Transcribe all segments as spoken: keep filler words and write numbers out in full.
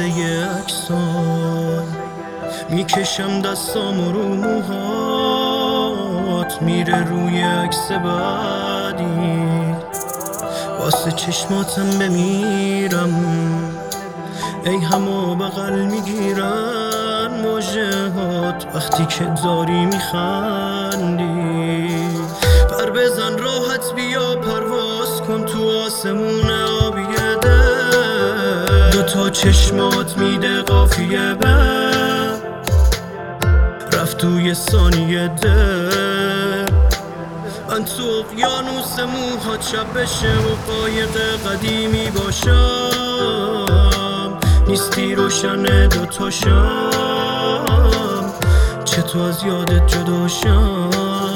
واسه یه عکسام، میکشم دستام رو موهات، میره روی عکس بعدی، واسه چشماتم بمیرم. ای همو بغل میگیرن موجهات وقتی که داری میخندی. پر بزن راحت بیا پرواز کن تو آسمون آبی دل، دوتا چشمات میده قافیه بر رفت توی ثانیه دل. من تو اقیانوس موهات شب بشه و قایق قدیمی باشم، نیستی روشن دوتا شم، چطور از یادت جدا شم.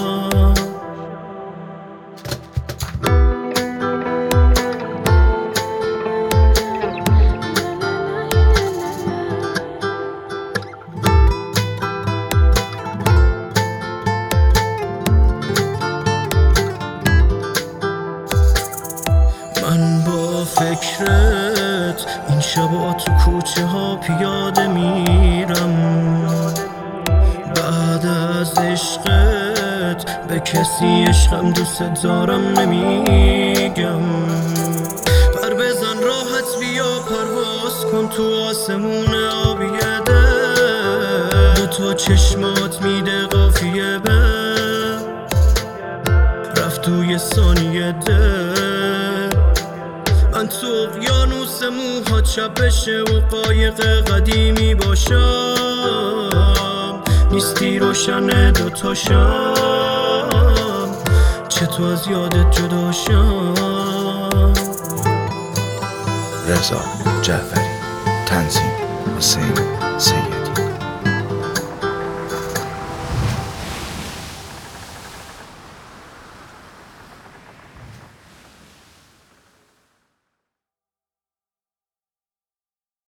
من با فکرت این شبا تو کوچه ها پیاده میرم، بعد از عشقت به کسی عشقم دوست دارم نمیگم. پر بزن راحت بیا پرواز کن تو آسمون آبی دل، دوتا چشمات میده قافیه بر رفت توی ثانیه دل. من تو اقیانوس موهات شب بشه و قایق قدیمی باشم، نیستی روشن دوتا شم، چطور از یادت جدا شم. رضا جعفری، تنظیم حسین سید.